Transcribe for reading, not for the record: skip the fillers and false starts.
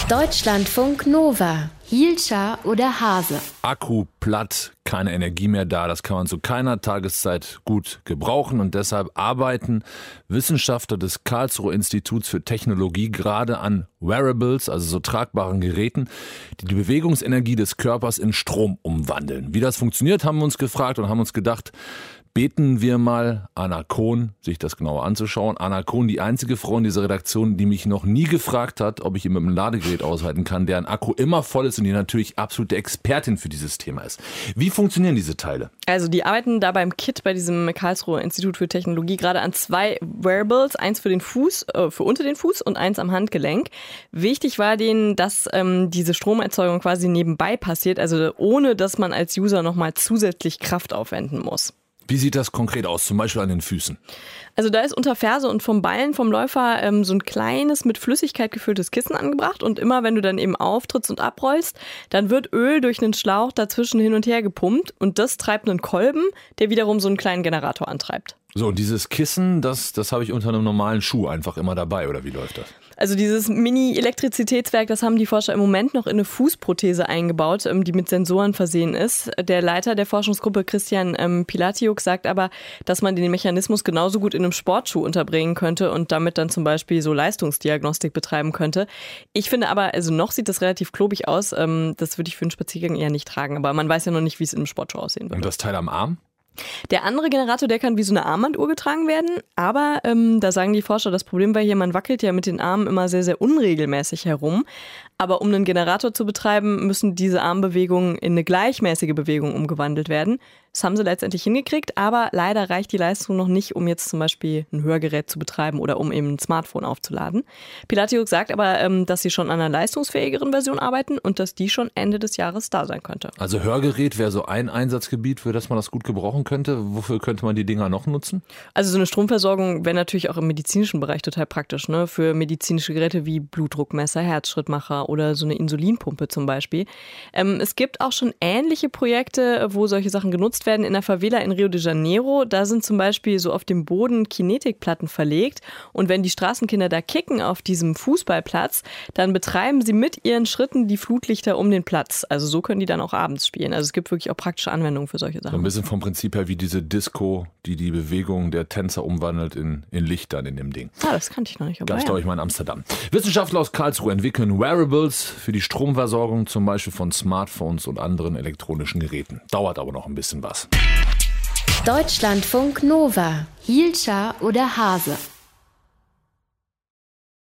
Deutschlandfunk Nova. Hielscher oder Hase? Akku platt, keine Energie mehr da. Das kann man zu keiner Tageszeit gut gebrauchen. Und deshalb arbeiten Wissenschaftler des Karlsruher Instituts für Technologie gerade an Wearables, also so tragbaren Geräten, die die Bewegungsenergie des Körpers in Strom umwandeln. Wie das funktioniert, haben wir uns gefragt und haben uns gedacht, beten wir mal Anna Kohn, sich das genauer anzuschauen. Anna Kohn, die einzige Frau in dieser Redaktion, die mich noch nie gefragt hat, ob ich ihn mit einem Ladegerät aushalten kann, deren Akku immer voll ist und die natürlich absolute Expertin für dieses Thema ist. Wie funktionieren diese Teile? Also die arbeiten da beim KIT, bei diesem Karlsruher Institut für Technologie, gerade an 2 Wearables, eins für den Fuß, für unter den Fuß und eins am Handgelenk. Wichtig war denen, dass diese Stromerzeugung quasi nebenbei passiert, also ohne, dass man als User nochmal zusätzlich Kraft aufwenden muss. Wie sieht das konkret aus, zum Beispiel an den Füßen? Also da ist unter Ferse und vom Ballen vom Läufer so ein kleines, mit Flüssigkeit gefülltes Kissen angebracht. Und immer, wenn du dann eben auftrittst und abrollst, dann wird Öl durch einen Schlauch dazwischen hin und her gepumpt. Und das treibt einen Kolben, der wiederum so einen kleinen Generator antreibt. So, und dieses Kissen, das habe ich unter einem normalen Schuh einfach immer dabei, oder wie läuft das? Also dieses Mini-Elektrizitätswerk, das haben die Forscher im Moment noch in eine Fußprothese eingebaut, die mit Sensoren versehen ist. Der Leiter der Forschungsgruppe, Christian Pilatiuk, sagt aber, dass man den Mechanismus genauso gut in einem Sportschuh unterbringen könnte und damit dann zum Beispiel so Leistungsdiagnostik betreiben könnte. Ich finde aber, also noch sieht das relativ klobig aus. Das würde ich für einen Spaziergang eher nicht tragen. Aber man weiß ja noch nicht, wie es in einem Sportschuh aussehen würde. Und das Teil am Arm? Der andere Generator, der kann wie so eine Armbanduhr getragen werden, aber da sagen die Forscher, das Problem war hier, man wackelt ja mit den Armen immer sehr, sehr unregelmäßig herum. Aber um einen Generator zu betreiben, müssen diese Armbewegungen in eine gleichmäßige Bewegung umgewandelt werden. Das haben sie letztendlich hingekriegt, aber leider reicht die Leistung noch nicht, um jetzt zum Beispiel ein Hörgerät zu betreiben oder um eben ein Smartphone aufzuladen. Pilatiuk sagt aber, dass sie schon an einer leistungsfähigeren Version arbeiten und dass die schon Ende des Jahres da sein könnte. Also Hörgerät wäre so ein Einsatzgebiet, für das man das gut gebrauchen könnte. Wofür könnte man die Dinger noch nutzen? Also so eine Stromversorgung wäre natürlich auch im medizinischen Bereich total praktisch, ne? Für medizinische Geräte wie Blutdruckmesser, Herzschrittmacher oder so eine Insulinpumpe zum Beispiel. Es gibt auch schon ähnliche Projekte, wo solche Sachen genutzt werden. In der Favela in Rio de Janeiro, da sind zum Beispiel so auf dem Boden Kinetikplatten verlegt und wenn die Straßenkinder da kicken auf diesem Fußballplatz, dann betreiben sie mit ihren Schritten die Flutlichter um den Platz. Also so können die dann auch abends spielen. Also es gibt wirklich auch praktische Anwendungen für solche Sachen. So ein bisschen vom Prinzip her wie diese Disco, die die Bewegung der Tänzer umwandelt in Lichtern in dem Ding. Ah, das kannte ich noch nicht. Gab's, glaube ich, mal in Amsterdam. Wissenschaftler aus Karlsruhe entwickeln Wearables für die Stromversorgung, zum Beispiel von Smartphones und anderen elektronischen Geräten. Dauert aber noch ein bisschen was. Deutschlandfunk Nova. Hielscher oder Hase?